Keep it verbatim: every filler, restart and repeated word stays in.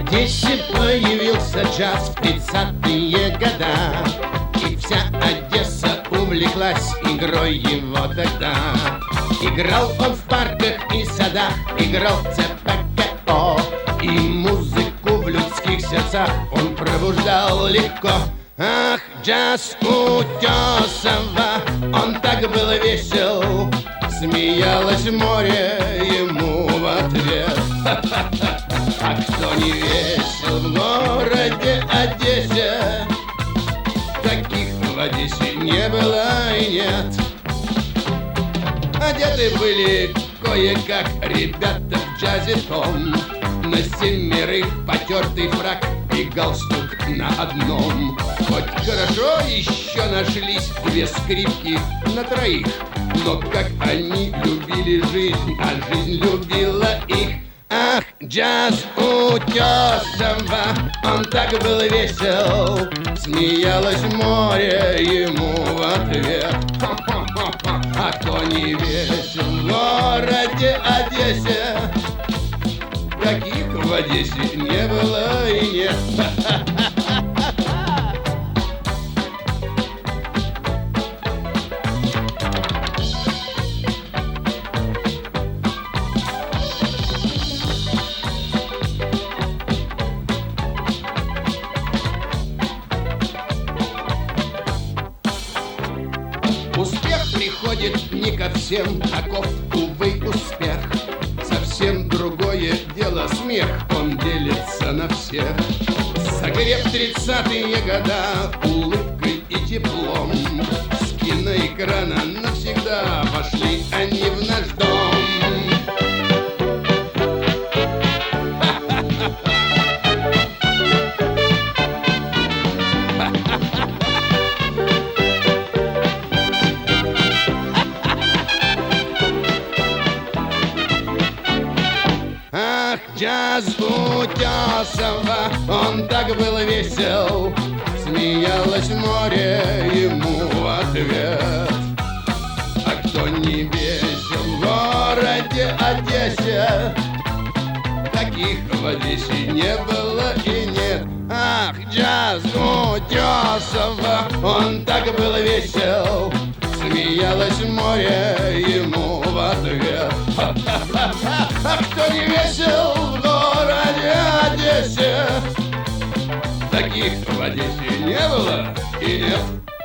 Одессе появился джаз в тридцатые года, и вся Одесса увлеклась игрой его тогда. Играл он в парках и садах, играл в ЦПКО, и музыку в людских сердцах он пробуждал легко. Ах, джаз Утесова, он так был весел, смеялось море ему в ответ. А кто не весел в городе Одессе, таких в Одессе не было и нет. Одеты были кое-как ребята в джазе том, на семерых потертый фрак и галстук на одном. Хоть хорошо еще нашлись две скрипки на троих, но как они любили жизнь, а жизнь любила их. Ах, джаз Утесова, он так был весел, смеялось море ему в ответ. А кто не весел в городе Одессе, таких в Одессе не было и нет. Успех приходит не ко всем, таков, увы, успех. Совсем другое дело смех, он делится на всех. Согрев тридцатые года улыбкой и теплом, с киноэкрана навсегда вошли они в наш дом. Ах, джаз Утесова, он так был весел, смеялось море ему в ответ. А кто не весел в городе Одессе, таких в Одессе не было и нет. Ах, джаз Утесова, он так был весел, смеялось море ему в ответ. А кто не весел в городе Одессе, таких в Одессе не было и нет.